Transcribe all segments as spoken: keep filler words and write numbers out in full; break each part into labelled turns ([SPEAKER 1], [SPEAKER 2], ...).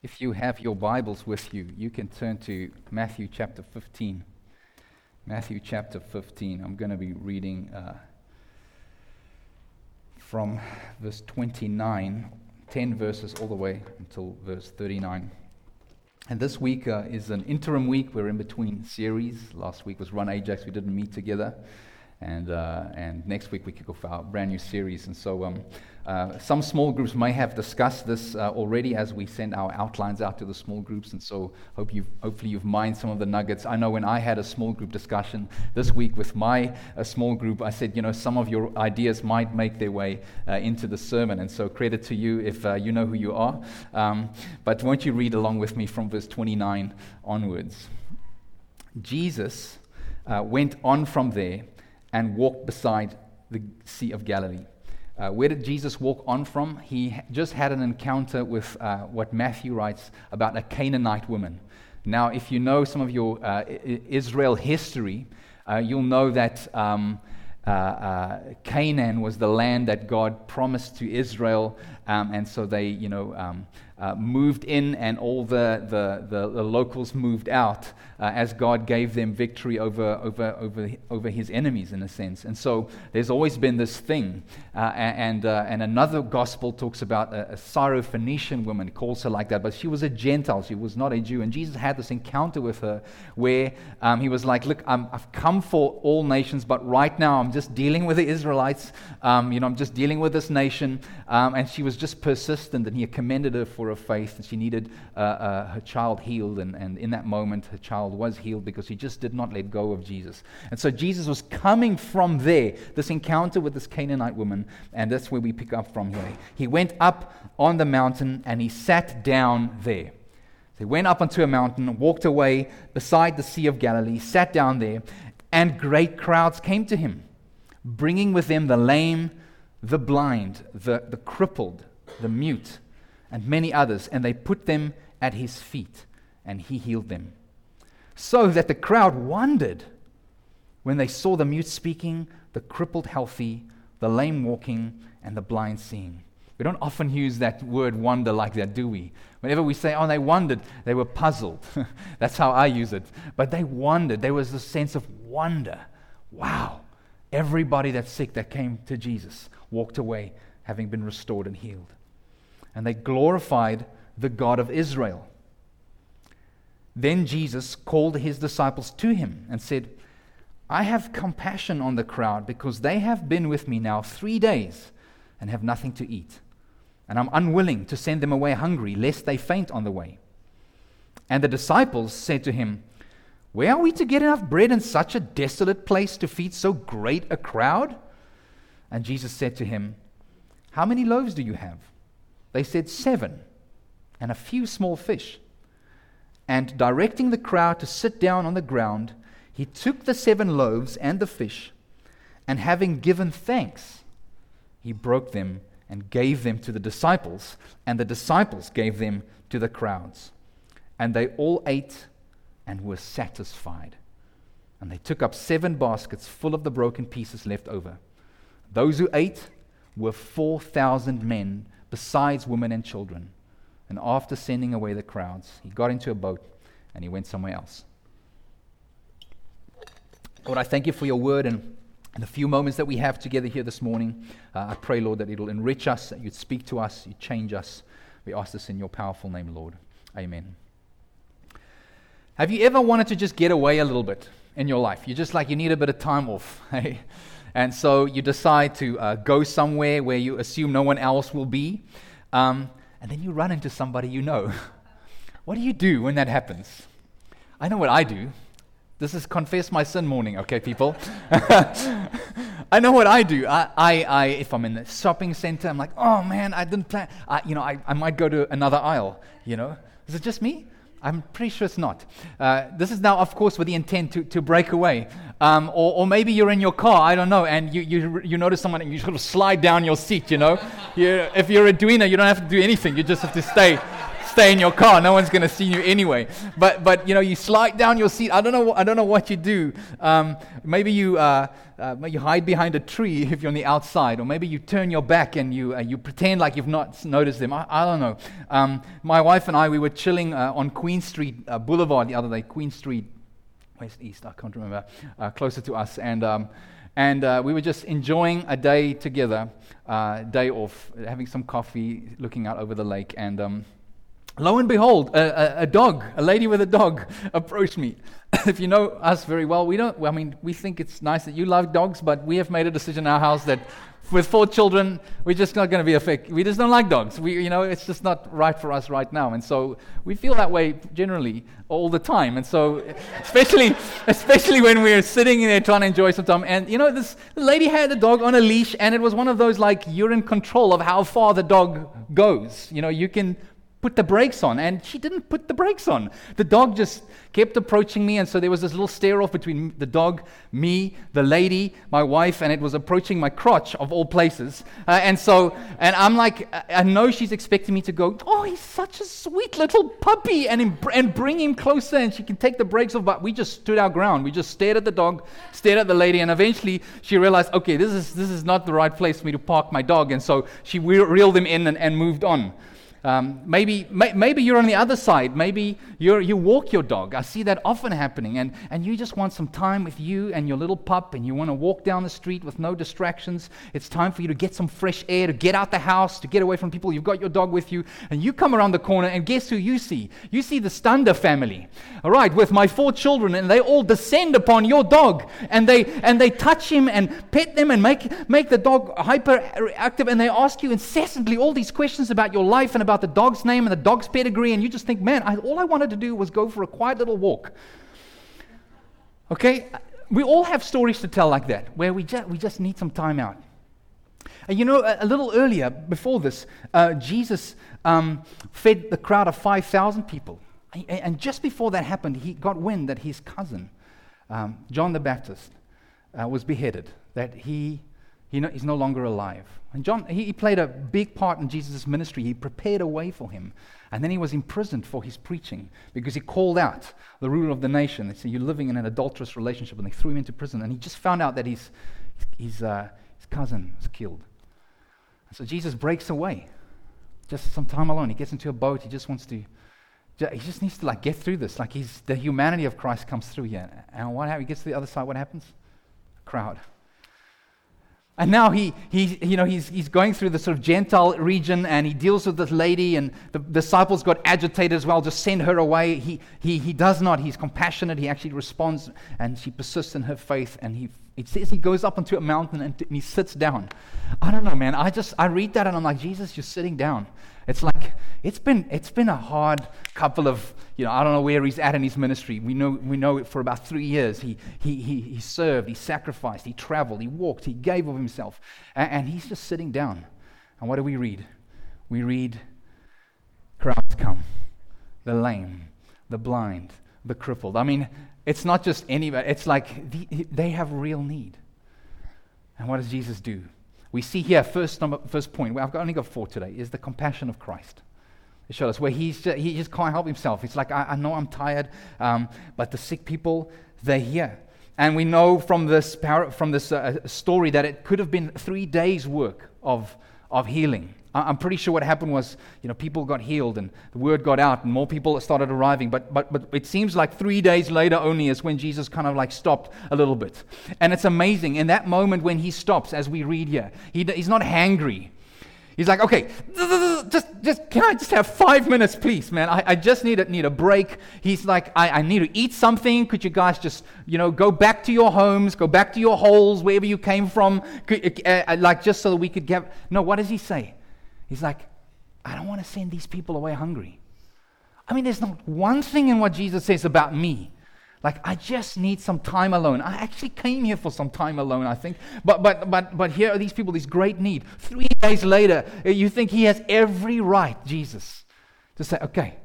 [SPEAKER 1] If you have your Bibles with you, you can turn to Matthew chapter fifteen. Matthew chapter fifteen. I'm going to be reading uh, from verse twenty-nine, ten verses all the way until verse thirty-nine. And this week uh, is an interim week. We're in between series. Last week was Run Ajax. We didn't meet together. And uh, and next week we kick off our brand new series. And so um, uh, some small groups may have discussed this uh, already as we send our outlines out to the small groups. And so hope you've, hopefully you've mined some of the nuggets. I know when I had a small group discussion this week with my uh, small group, I said, you know, some of your ideas might make their way uh, into the sermon. And so credit to you if uh, you know who you are. Um, but won't you read along with me from verse twenty-nine onwards? Jesus uh, went on from there and walked beside the Sea of Galilee. Uh, where did Jesus walk on from? He ha- just had an encounter with uh, what Matthew writes about a Canaanite woman. Now, if you know some of your uh, I- Israel history, uh, you'll know that um, uh, uh, Canaan was the land that God promised to Israel, um, and so they, you know, um, uh, moved in, and all the the, the, the locals moved out uh, as God gave them victory over over over over His enemies, in a sense. And so there's always been this thing. Uh, and uh, and another gospel talks about a, a Syrophoenician woman, calls her like that, but she was a Gentile. She was not a Jew. And Jesus had this encounter with her where um, He was like, "Look, I'm, I've come for all nations, but right now I'm just dealing with the Israelites. Um, you know, I'm just dealing with this nation." Um, and she was just persistent, and He commended her for her faith, and she needed uh, uh, her child healed, and, and in that moment her child was healed because she just did not let go of Jesus. And so Jesus was coming from there, this encounter with this Canaanite woman, and that's where we pick up from here. He went up on the mountain and He sat down there. So he went up onto a mountain, walked away beside the Sea of Galilee, sat down there, and great crowds came to Him, bringing with them the lame, the blind, the, the crippled, the mute, and many others, and they put them at His feet, and He healed them. So that the crowd wondered when they saw the mute speaking, the crippled healthy, the lame walking, and the blind seeing. We don't often use that word wonder like that, do we? Whenever we say, oh, they wondered, they were puzzled. That's how I use it. But they wondered. There was a sense of wonder. Wow. Everybody that's sick that came to Jesus walked away having been restored and healed. And they glorified the God of Israel. Then Jesus called His disciples to Him and said, I have compassion on the crowd because they have been with me now three days and have nothing to eat. And I'm unwilling to send them away hungry, lest they faint on the way. And the disciples said to Him, where are we to get enough bread in such a desolate place to feed so great a crowd? And Jesus said to him, how many loaves do you have? They said, seven, and a few small fish. And directing the crowd to sit down on the ground, He took the seven loaves and the fish, and having given thanks, He broke them and gave them to the disciples, and the disciples gave them to the crowds. And they all ate and were satisfied. And they took up seven baskets full of the broken pieces left over. Those who ate were four thousand men, besides women and children. And after sending away the crowds, He got into a boat and He went somewhere else. Lord, I thank You for Your word, and in the few moments that we have together here this morning, uh, I pray, Lord, that it'll enrich us, that You'd speak to us, You'd change us. We ask this in Your powerful name, Lord. Amen. Have you ever wanted to just get away a little bit in your life? You're just like, you need a bit of time off. Hey? And so you decide to uh, go somewhere where you assume no one else will be. Um, and then you run into somebody you know. What do you do when that happens? I know what I do. This is confess my sin morning, okay, people? I know what I do. I, I, I, if I'm in the shopping center, I'm like, oh man, I didn't plan. I, you know, I, I might go to another aisle. You know, is it just me? I'm pretty sure it's not. Uh, this is now, of course, with the intent to, to break away. Um, or, or maybe you're in your car, I don't know, and you you you notice someone and you sort of slide down your seat, you know. you, if you're a Duina, you don't have to do anything. You just have to stay stay in your car. No one's going to see you anyway. But but you know, you slide down your seat. I don't know. I don't know what you do. Um, maybe you uh, uh, you hide behind a tree if you're on the outside, or maybe you turn your back and you uh, you pretend like you've not noticed them. I, I don't know. Um, my wife and I, we were chilling uh, on Queen Street uh, Boulevard the other day. Queen Street, West East. I can't remember. Uh, closer to us, and. Um, And uh, we were just enjoying a day together, uh, day off, having some coffee, looking out over the lake. And um, lo and behold, a, a, a dog, a lady with a dog approached me. If you know us very well, we don't, I mean, we think it's nice that you love dogs, but we have made a decision in our house that with four children, we're just not going to be a fake. We just don't like dogs. We, you know, it's just not right for us right now. And so we feel that way generally all the time. And so, especially, especially when we're sitting there trying to enjoy some time. And you know, this lady had a dog on a leash, and it was one of those like you're in control of how far the dog goes. You know, you can put the brakes on, and she didn't put the brakes on. The dog just kept approaching me, and so there was this little stare-off between the dog, me, the lady, my wife, and it was approaching my crotch of all places. Uh, and so, and I'm like, I know she's expecting me to go, oh, he's such a sweet little puppy, and em- and bring him closer, and she can take the brakes off, but we just stood our ground. We just stared at the dog, stared at the lady, and eventually she realized, okay, this is this is not the right place for me to park my dog, and so she re- reeled him in and, and moved on. Um, maybe may, maybe you're on the other side. Maybe you're, you walk your dog. I see that often happening. And, and you just want some time with you and your little pup, and you want to walk down the street with no distractions. It's time for you to get some fresh air, to get out the house, to get away from people. You've got your dog with you. And you come around the corner, and guess who you see? You see the Stander family. All right, with my four children, and they all descend upon your dog. And they and they touch him and pet them and make, make the dog hyperactive. And they ask you incessantly all these questions about your life and about the dog's name and the dog's pedigree, and you just think, man, I, all I wanted to do was go for a quiet little walk. Okay? We all have stories to tell like that, where we just, we just need some time out. And you know, a, a little earlier, before this, uh, Jesus um, fed the crowd of five thousand people. And, and just before that happened, he got wind that his cousin, um, John the Baptist, uh, was beheaded, that he He no, he's no longer alive. And John, he, he played a big part in Jesus' ministry. He prepared a way for him. And then he was imprisoned for his preaching because he called out the ruler of the nation. They said, you're living in an adulterous relationship. And they threw him into prison. And he just found out that his, his, uh, his cousin was killed. And so Jesus breaks away. Just some time alone. He gets into a boat. He just wants to, he just needs to like get through this. Like he's, the humanity of Christ comes through here. And what happens? He gets to the other side. What happens? A crowd. And now he, he, you know, he's he's going through the sort of Gentile region, and he deals with this lady, and the disciples got agitated as well. Just send her away. He he he does not. He's compassionate. He actually responds, and she persists in her faith. And he it says he goes up onto a mountain and, and he sits down. I don't know, man. I just I read that and I'm like, Jesus, you're sitting down. It's like it's been it's been a hard couple of, you know, I don't know where he's at in his ministry. We know we know it for about three years. He he he he served, he sacrificed, he traveled, he walked, he gave of himself, and, and he's just sitting down. And what do we read? We read, crowds come, the lame, the blind, the crippled. I mean, it's not just anybody. It's like the, they have real need. And what does Jesus do? We see here, first number, first point, well, I've got, only got four today, is the compassion of Christ. It shows us where he's just, he just can't help himself. It's like, I, I know I'm tired, um, but the sick people, they're here. And we know from this par- from this uh, story that it could have been three days' work of of healing. I'm pretty sure what happened was, you know, people got healed and the word got out and more people started arriving. But but but it seems like three days later only is when Jesus kind of like stopped a little bit. And it's amazing. In that moment when he stops, as we read here, he, he's not hangry. He's like, okay, just just can I just have five minutes, please, man? I, I just need a, need a break. He's like, I, I need to eat something. Could you guys just, you know, go back to your homes, go back to your holes, wherever you came from, Could, uh, like just so that we could get... No, what does he say? He's like, I don't want to send these people away hungry. I mean, there's not one thing in what Jesus says about me. Like, I just need some time alone. I actually came here for some time alone, I think. But but but but here are these people, this great need. Three days later, you think he has every right, Jesus, to say, okay,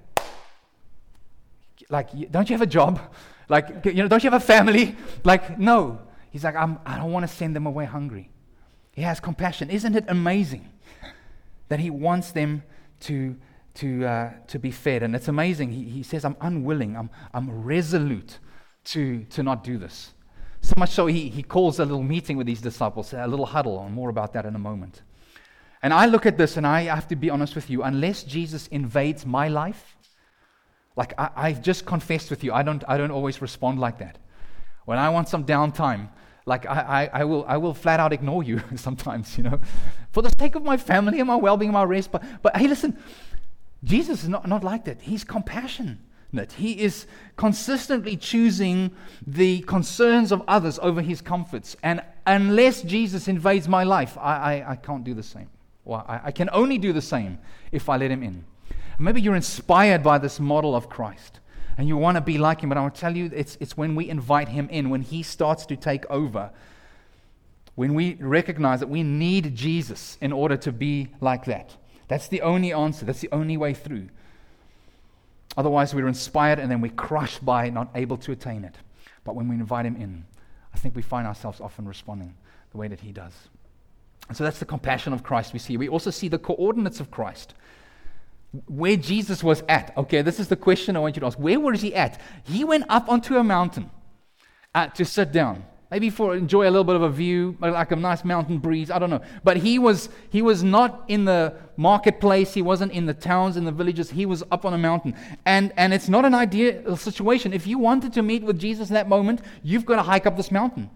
[SPEAKER 1] like, don't you have a job? Like, you know, don't you have a family? Like, no. He's like, I'm, I don't want to send them away hungry. He has compassion. Isn't it amazing that he wants them to to uh, to be fed. And it's amazing. He, he says, I'm unwilling, I'm I'm resolute to, to not do this. So much so he, he calls a little meeting with these disciples, a little huddle, and more about that in a moment. And I look at this and I have to be honest with you, unless Jesus invades my life, like I, I've just confessed with you, I don't I don't always respond like that. When I want some downtime, like I, I, I will I will flat out ignore you sometimes, you know, for the sake of my family and my well-being and my rest. But but hey, listen, Jesus is not, not like that. He's compassionate. He is consistently choosing the concerns of others over his comforts. And unless Jesus invades my life, I, I, I can't do the same. Well, I, I can only do the same if I let him in. Maybe you're inspired by this model of Christ and you want to be like him, but I will tell you, it's, it's when we invite him in, when he starts to take over, when we recognize that we need Jesus in order to be like that. That's the only answer. That's the only way through. Otherwise, we're inspired and then we're crushed by not able to attain it. But when we invite him in, I think we find ourselves often responding the way that he does. And so that's the compassion of Christ we see. We also see the coordinates of Christ. Where Jesus was at. Okay, this is the question I want you to ask. Where was he at? He went up onto a mountain uh, to sit down. Maybe for enjoy a little bit of a view, like a nice mountain breeze. I don't know. But he was he was not in the marketplace. He wasn't in the towns, in the villages. He was up on a mountain. And and it's not an ideal situation. If you wanted to meet with Jesus in that moment, you've got to hike up this mountain.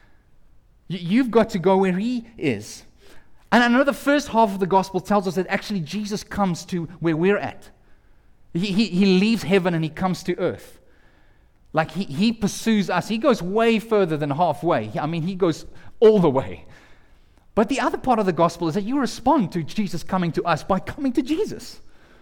[SPEAKER 1] You've got to go where he is. And I know the first half of the gospel tells us that actually Jesus comes to where we're at. He, he, he leaves heaven and he comes to earth. Like he, he pursues us. He goes way further than halfway. I mean, he goes all the way. But the other part of the gospel is that you respond to Jesus coming to us by coming to Jesus.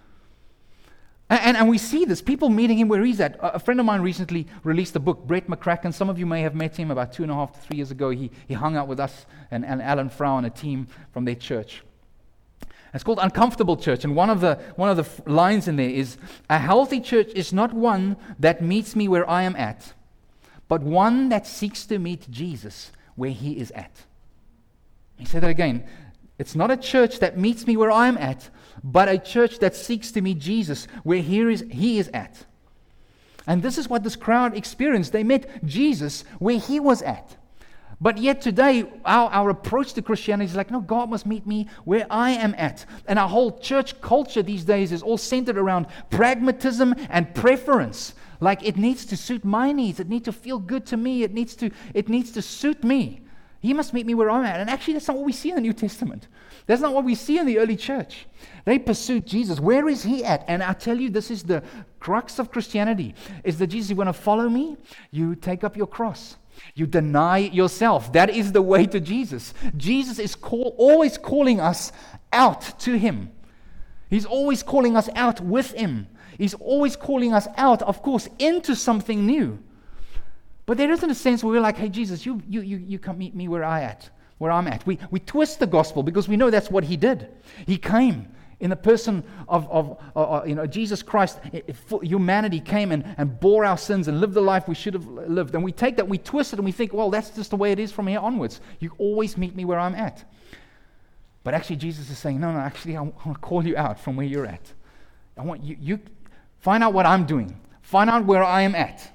[SPEAKER 1] And, and, and we see this, people meeting him where he's at. A, a friend of mine recently released a book, Brett McCracken. Some of you may have met him about two and a half to three years ago. He, he hung out with us and, and Alan Frau and a team from their church. It's called Uncomfortable Church, and one of the one of the f- lines in there is, a healthy church is not one that meets me where I am at, but one that seeks to meet Jesus where he is at. Let me say that again. It's not a church that meets me where I am at, but a church that seeks to meet Jesus where he is, he is at. And this is what this crowd experienced. They met Jesus where he was at. But yet today, our, our approach to Christianity is like, no, God must meet me where I am at. And our whole church culture these days is all centered around pragmatism and preference. Like it needs to suit my needs. It needs to feel good to me. It needs to, it needs to suit me. He must meet me where I'm at. And actually, that's not what we see in the New Testament. That's not what we see in the early church. They pursued Jesus. Where is he at? And I tell you, this is the crux of Christianity, is that Jesus, you want to follow me? You take up your cross. You deny yourself. That is the way to Jesus. Jesus is call, always calling us out to him. He's always calling us out with him. He's always calling us out, of course, into something new. But there isn't a sense where we're like, hey, Jesus, you you you, you come meet me where I at, where I'm at. We we twist the gospel because we know that's what he did. He came in the person of, of uh, you know, Jesus Christ. Humanity came and, and bore our sins and lived the life we should have lived. And we take that, we twist it, and we think, well, that's just the way it is from here onwards. You always meet me where I'm at. But actually, Jesus is saying, no, no, actually, I want to call you out from where you're at. I want you, you find out what I'm doing. Find out where I am at.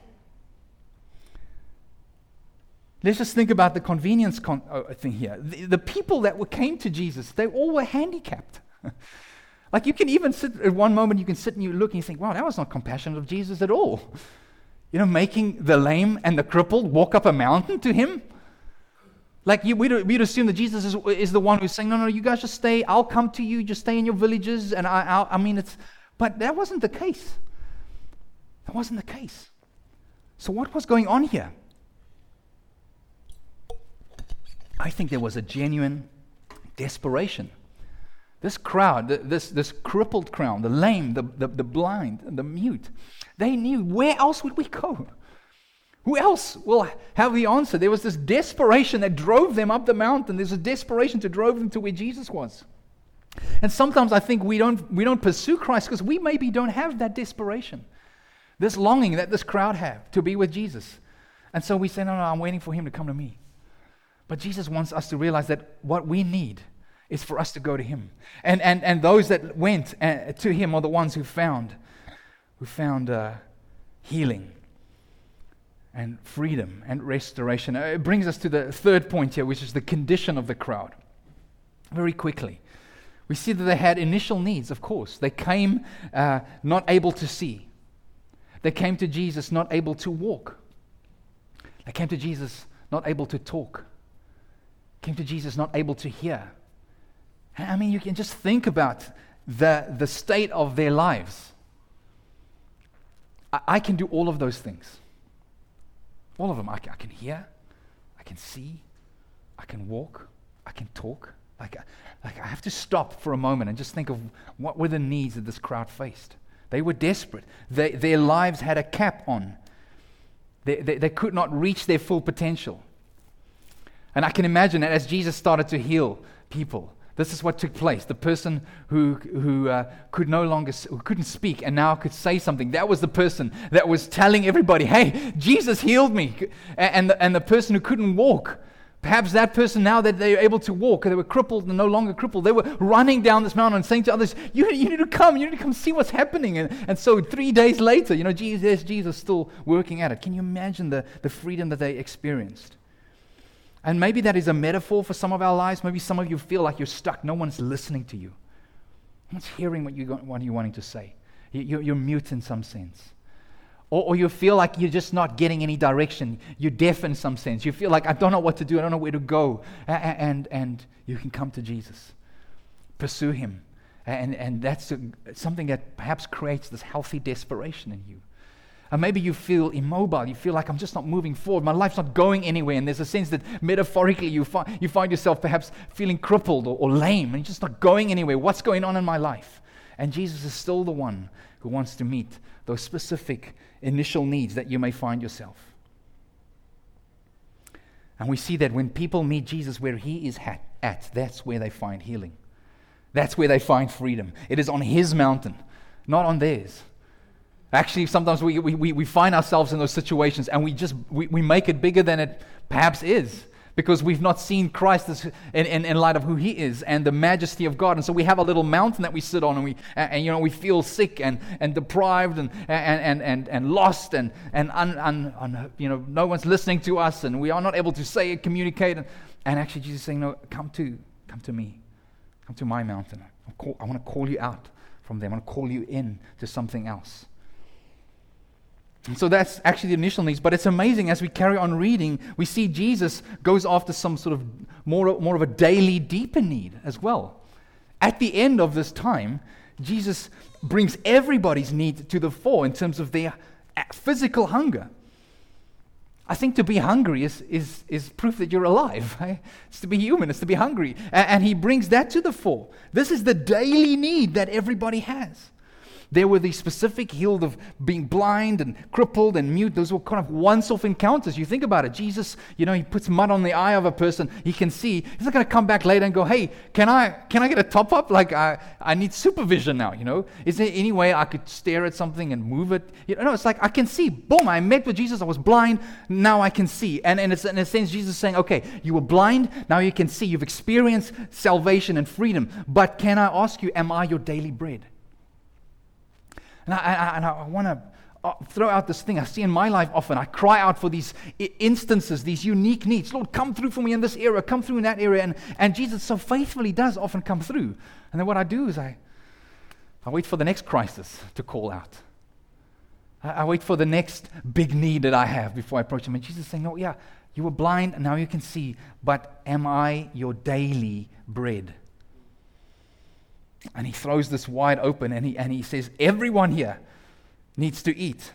[SPEAKER 1] Let's just think about the convenience con- uh, thing here. The, the people that were, came to Jesus, they all were handicapped. Like you can even sit at one moment, you can sit and you look and you think, wow, that was not compassionate of Jesus at all. You know, making the lame and the crippled walk up a mountain to him. Like you, we'd, we'd assume that Jesus is, is the one who's saying, no, no, you guys just stay. I'll come to you. Just stay in your villages. And I, I'll, I mean, it's, but that wasn't the case. That wasn't the case. So what was going on here? I think there was a genuine desperation. This crowd, this this crippled crowd, the lame, the, the, the blind, the mute, they knew, where else would we go? Who else will have the answer? There was this desperation that drove them up the mountain. There's a desperation to drove them to where Jesus was. And sometimes I think we don't we don't pursue Christ because we maybe don't have that desperation, this longing that this crowd have to be with Jesus. And so we say, no, no, I'm waiting for him to come to me. But Jesus wants us to realize that what we need is for us to go to Him. And and and those that went uh, to Him are the ones who found, who found uh, healing and freedom and restoration. Uh, it brings us to the third point here, which is the condition of the crowd. Very quickly, we see that they had initial needs, of course. They came uh, not able to see. They came to Jesus not able to walk. They came to Jesus not able to talk. Came to Jesus not able to hear. I mean, you can just think about the, the state of their lives. I, I can do all of those things. All of them. I can, I can hear, I can see, I can walk, I can talk. Like, like I have to stop for a moment and just think of what were the needs that this crowd faced. They were desperate. They, their lives had a cap on. They, they, they could not reach their full potential. And I can imagine that as Jesus started to heal people, this is what took place. The person who who uh, could no longer, who couldn't speak and now could say something, that was the person that was telling everybody, hey, Jesus healed me. And the, and the person who couldn't walk, perhaps that person, now that they were able to walk, they were crippled and no longer crippled, they were running down this mountain and saying to others, you, you need to come, you need to come see what's happening. And, and so three days later, you know, Jesus, Jesus still working at it. Can you imagine the, the freedom that they experienced? And maybe that is a metaphor for some of our lives. Maybe some of you feel like you're stuck. No one's listening to you. No one's hearing what, you, what you're wanting to say. You, you're mute in some sense. Or, or you feel like you're just not getting any direction. You're deaf in some sense. You feel like, I don't know what to do. I don't know where to go. And, and, and you can come to Jesus. Pursue Him. And, and that's a, something that perhaps creates this healthy desperation in you. And maybe you feel immobile. You feel like, I'm just not moving forward. My life's not going anywhere. And there's a sense that metaphorically you, fi- you find yourself perhaps feeling crippled or, or lame. And you're just not going anywhere. What's going on in my life? And Jesus is still the one who wants to meet those specific initial needs that you may find yourself. And we see that when people meet Jesus where He is at, at, that's where they find healing. That's where they find freedom. It is on His mountain, not on theirs. Actually, sometimes we, we, we find ourselves in those situations and we just we, we make it bigger than it perhaps is, because we've not seen Christ as, in, in, in light of who He is and the majesty of God. And so we have a little mountain that we sit on, and we and, and you know we feel sick and, and deprived and and and and, and lost and and un, un, un, you know no one's listening to us, and we are not able to say it, communicate. And, and actually, Jesus is saying, no, come to come to me, come to my mountain. I, call, I want to call you out from there. I want to call you in to something else. And so that's actually the initial needs. But it's amazing, as we carry on reading, we see Jesus goes after some sort of more, more of a daily, deeper need as well. At the end of this time, Jesus brings everybody's need to the fore in terms of their physical hunger. I think to be hungry is, is, is proof that you're alive. Right? It's to be human, it's to be hungry. And, and He brings that to the fore. This is the daily need that everybody has. There were the specific healed of being blind and crippled and mute. Those were kind of once-off encounters. You think about it. Jesus, you know, He puts mud on the eye of a person. He can see. He's not going to come back later and go, hey, can I can I get a top-up? Like, I, I need supervision now, you know. Is there any way I could stare at something and move it? You know, no, it's like I can see. Boom, I met with Jesus. I was blind. Now I can see. And, and it's, in a sense, Jesus is saying, okay, you were blind. Now you can see. You've experienced salvation and freedom. But can I ask you, am I your daily bread? And I, I, and I want to throw out this thing I see in my life often. I cry out for these instances, these unique needs. Lord, come through for me in this area, come through in that area. And, and Jesus so faithfully does often come through. And then what I do is I, I wait for the next crisis to call out. I, I wait for the next big need that I have before I approach Him. And Jesus is saying, no, yeah, you were blind, and now you can see. But am I your daily bread? And He throws this wide open, and he and he says, everyone here needs to eat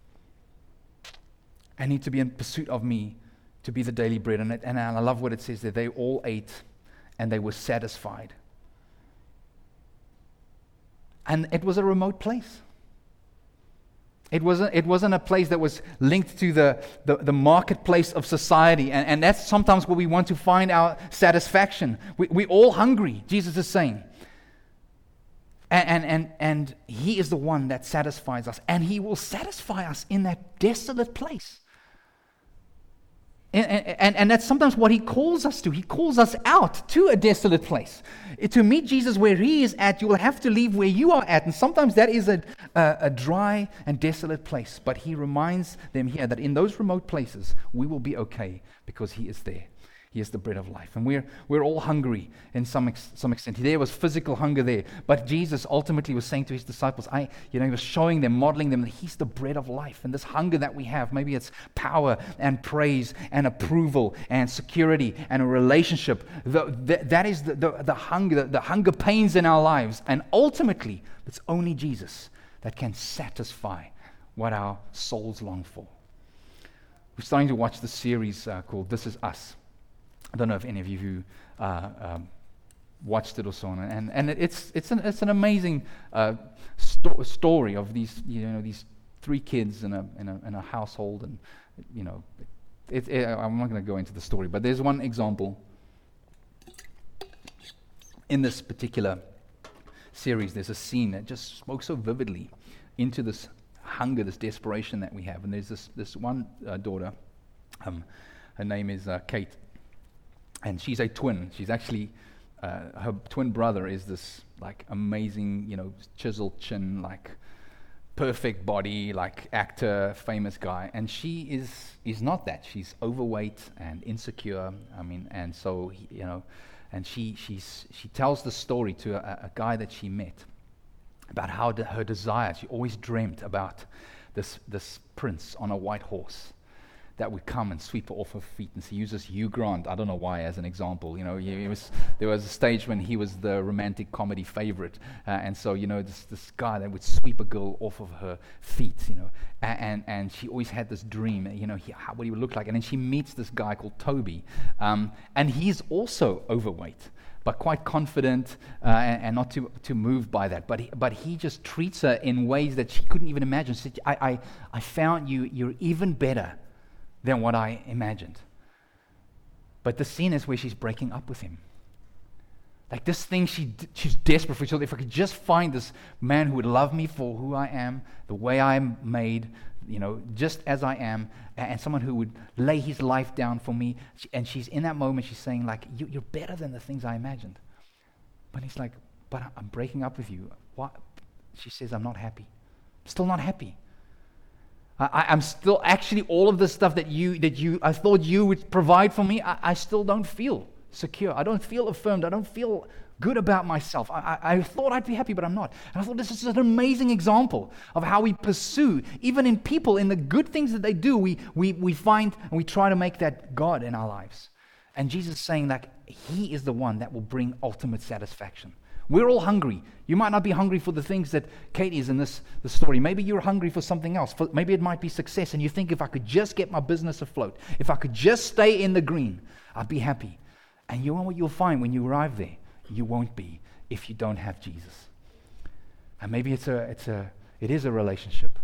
[SPEAKER 1] and need to be in pursuit of me to be the daily bread. And, it, and I love what it says that they all ate and they were satisfied. And it was a remote place. It wasn't, it wasn't a place that was linked to the, the, the marketplace of society. And, and that's sometimes where we want to find our satisfaction. We, we're all hungry, Jesus is saying. And, and and and He is the one that satisfies us, and He will satisfy us in that desolate place. And, and, and that's sometimes what he calls us to. He calls us out to a desolate place. To meet Jesus where he is at, you will have to leave where you are at. And sometimes that is a, a, a dry and desolate place. But he reminds them here that in those remote places, we will be okay because he is there. He is the bread of life. And we're we're all hungry in some ex, some extent. There was physical hunger there. But Jesus ultimately was saying to his disciples, I, you know, he was showing them, modeling them that he's the bread of life. And this hunger that we have, maybe it's power and praise and approval and security and a relationship. The, the, that is the, the, the hunger, the, the hunger pains in our lives. And ultimately, it's only Jesus that can satisfy what our souls long for. We're starting to watch this series uh, called This Is Us. I don't know if any of you who uh, um, watched it or so on, and and it's it's an it's an amazing uh, sto- story of these you know these three kids in a in a in a household, and you know, it, it, I'm not going to go into the story, but there's one example in this particular series. There's a scene that just spoke so vividly into this hunger, this desperation that we have, and there's this this one uh, daughter, um, her name is uh, Kate. And she's a twin. She's actually, uh, her twin brother is this like amazing, you know, chiseled chin, like perfect body, like actor, famous guy. And she is is not that. She's overweight and insecure. I mean, and so, you know, and she she's she tells the story to a, a guy that she met about how the, her desire, she always dreamt about this this prince on a white horse that would come and sweep her off her feet. And she uses Hugh Grant, I don't know why, as an example. You know, he, he was there was a stage when he was the romantic comedy favorite, uh, and so you know this this guy that would sweep a girl off of her feet. You know, and and, and she always had this dream. You know, he, how, what he would look like. And then she meets this guy called Toby, um, and he's also overweight, but quite confident uh, and, and not too too moved by that. But he, but he just treats her in ways that she couldn't even imagine. She said, I I I found you. You're even better than what I imagined. But the scene is where she's breaking up with him. Like this thing she she's desperate for. So if I could just find this man who would love me for who I am, the way I'm made, you know, just as I am, and someone who would lay his life down for me. And she's in that moment, she's saying like, you, you're better than the things I imagined. But he's like, but I'm breaking up with you. What? She says, I'm not happy. Still not happy. I, I'm still actually all of the stuff that you that you I thought you would provide for me. I, I still don't feel secure. I don't feel affirmed. I don't feel good about myself. I, I, I thought I'd be happy, but I'm not. And I thought this is an amazing example of how we pursue, even in people, in the good things that they do. We we we find and we try to make that God in our lives. And Jesus is saying that He is the one that will bring ultimate satisfaction. We're all hungry. You might not be hungry for the things that Kate is in this the story. Maybe you're hungry for something else. For, maybe it might be success, and you think if I could just get my business afloat, if I could just stay in the green, I'd be happy. And you know what you'll find when you arrive there? You won't be if you don't have Jesus. And maybe it's a it's a it is a relationship.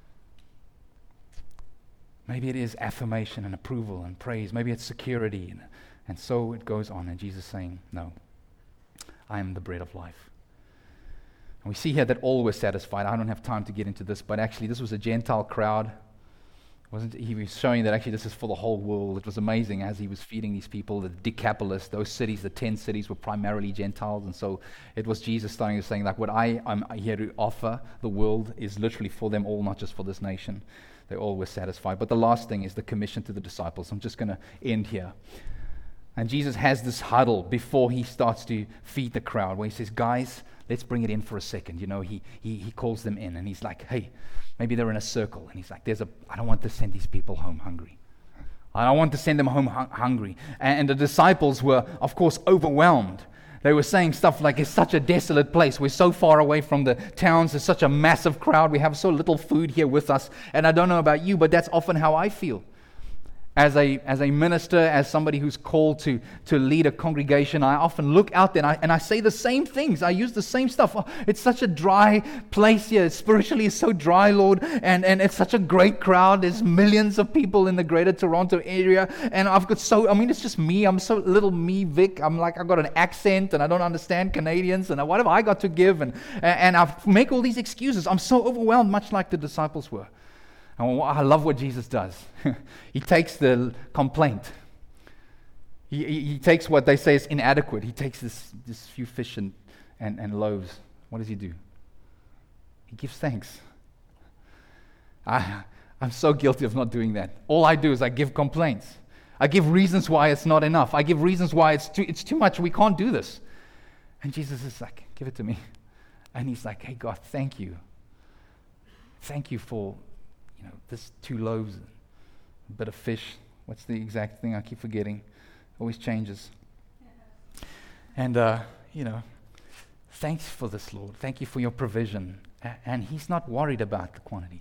[SPEAKER 1] Maybe it is affirmation and approval and praise. Maybe it's security, and, and so it goes on. And Jesus is saying, no. I am the bread of life. And we see here that all were satisfied. I don't have time to get into this, but actually this was a Gentile crowd. Wasn't he was showing that actually this is for the whole world. It was amazing as he was feeding these people, the Decapolis, those cities, the ten cities were primarily Gentiles. And so it was Jesus starting to saying, like, what I am here to offer the world is literally for them all, not just for this nation. They all were satisfied. But the last thing is the commission to the disciples. I'm just going to end here. And Jesus has this huddle before he starts to feed the crowd, where he says, guys, let's bring it in for a second. You know, he he he calls them in, and he's like, hey, maybe they're in a circle. And he's like, there's a, I don't want to send these people home hungry. I don't want to send them home hu- hungry. And, and the disciples were, of course, overwhelmed. They were saying stuff like, it's such a desolate place. We're so far away from the towns. There's such a massive crowd. We have so little food here with us. And I don't know about you, but that's often how I feel. As a as a minister, as somebody who's called to, to lead a congregation, I often look out there and I, and I say the same things. I use the same stuff. Oh, it's such a dry place here. Spiritually, it's so dry, Lord. And, and it's such a great crowd. There's millions of people in the greater Toronto area. And I've got so, I mean, it's just me. I'm so little me, Vic. I'm like, I've got an accent and I don't understand Canadians. And what have I got to give? And, and I make all these excuses. I'm so overwhelmed, much like the disciples were. And I love what Jesus does. He takes the complaint. He, he, he takes what they say is inadequate. He takes this, this few fish and, and, and loaves. What does he do? He gives thanks. I, I'm so guilty of not doing that. All I do is I give complaints. I give reasons why it's not enough. I give reasons why it's too, it's too much. We can't do this. And Jesus is like, give it to me. And he's like, hey, God, thank you. Thank you for, you know, this two loaves, a bit of fish. What's the exact thing? I keep forgetting. Always changes. And, uh, you know, thanks for this, Lord. Thank you for your provision. A- and he's not worried about the quantity.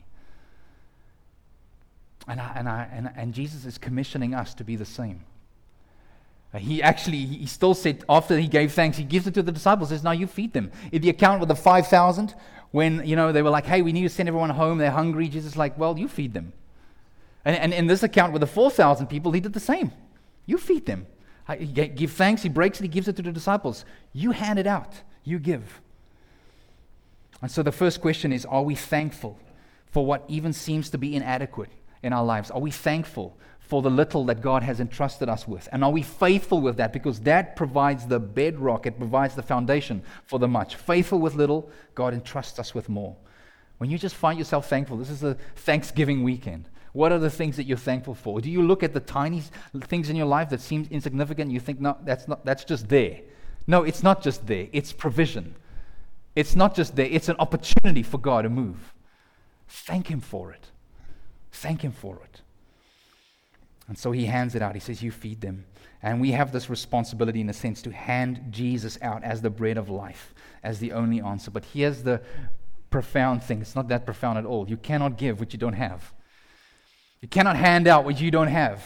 [SPEAKER 1] And, I, and, I, and, and Jesus is commissioning us to be the same. Uh, he actually, he still said, after he gave thanks, he gives it to the disciples, says, now you feed them. In the account with the five thousand, when, you know, they were like, hey, we need to send everyone home, they're hungry, Jesus is like, well, you feed them. And, and in this account with the four thousand people, he did the same. You feed them. I, he give thanks, he breaks it, he gives it to the disciples. You hand it out. You give. And so the first question is, are we thankful for what even seems to be inadequate in our lives? Are we thankful for the little that God has entrusted us with? And are we faithful with that? Because that provides the bedrock, it provides the foundation for the much. Faithful with little, God entrusts us with more. When you just find yourself thankful, this is a Thanksgiving weekend. What are the things that you're thankful for? Do you look at the tiny things in your life that seem insignificant and you think, no, that's not, that's just there? No, it's not just there. It's provision. It's not just there. It's an opportunity for God to move. Thank Him for it. Thank Him for it. And so he hands it out. He says, you feed them. And we have this responsibility, in a sense, to hand Jesus out as the bread of life, as the only answer. But here's the profound thing. It's not that profound at all. You cannot give what you don't have. You cannot hand out what you don't have.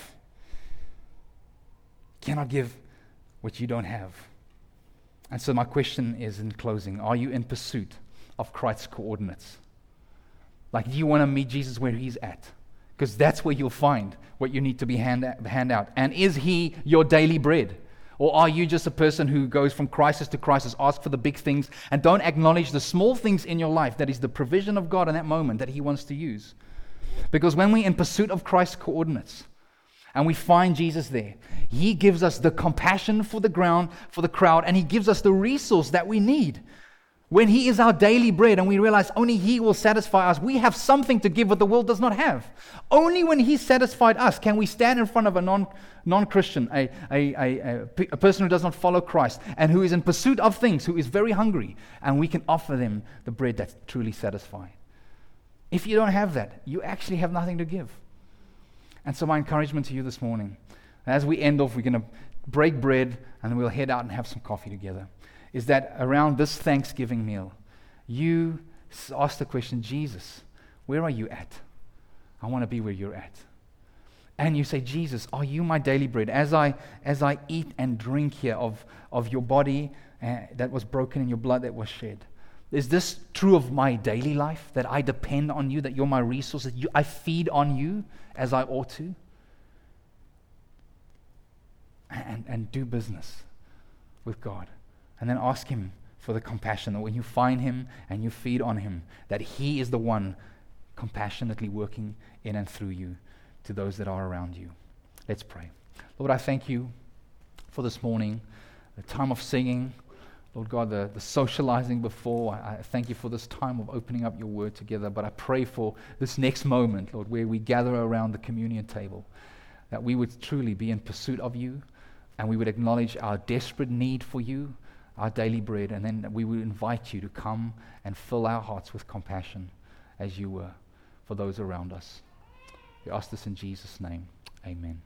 [SPEAKER 1] You cannot give what you don't have. And so my question is, in closing, are you in pursuit of Christ's coordinates? Like, do you want to meet Jesus where He's at? Because that's where you'll find what you need to be hand, hand out. And is He your daily bread? Or are you just a person who goes from crisis to crisis, ask for the big things, and don't acknowledge the small things in your life that is the provision of God in that moment that He wants to use? Because when we're in pursuit of Christ's coordinates, and we find Jesus there, He gives us the compassion for the ground, for the crowd, and He gives us the resource that we need. When He is our daily bread and we realize only He will satisfy us, we have something to give that the world does not have. Only when He satisfied us can we stand in front of a non, non-Christian, a, a, a, a person who does not follow Christ and who is in pursuit of things, who is very hungry, and we can offer them the bread that's truly satisfying. If you don't have that, you actually have nothing to give. And so my encouragement to you this morning, as we end off, we're going to break bread and then we'll head out and have some coffee together, is that around this Thanksgiving meal, you ask the question, Jesus, where are you at? I want to be where you're at. And you say, Jesus, are you my daily bread? As I as I eat and drink here of, of your body uh, that was broken and your blood that was shed, is this true of my daily life, that I depend on you, that you're my resource, that you, I feed on you as I ought to? And, and do business with God. And then ask Him for the compassion, that when you find Him and you feed on Him, that He is the one compassionately working in and through you to those that are around you. Let's pray. Lord, I thank you for this morning, the time of singing, Lord God, the, the socializing before. I, I thank you for this time of opening up your word together, but I pray for this next moment, Lord, where we gather around the communion table, that we would truly be in pursuit of you, and we would acknowledge our desperate need for you, our daily bread, and then we would invite you to come and fill our hearts with compassion as you were for those around us. We ask this in Jesus' name. Amen.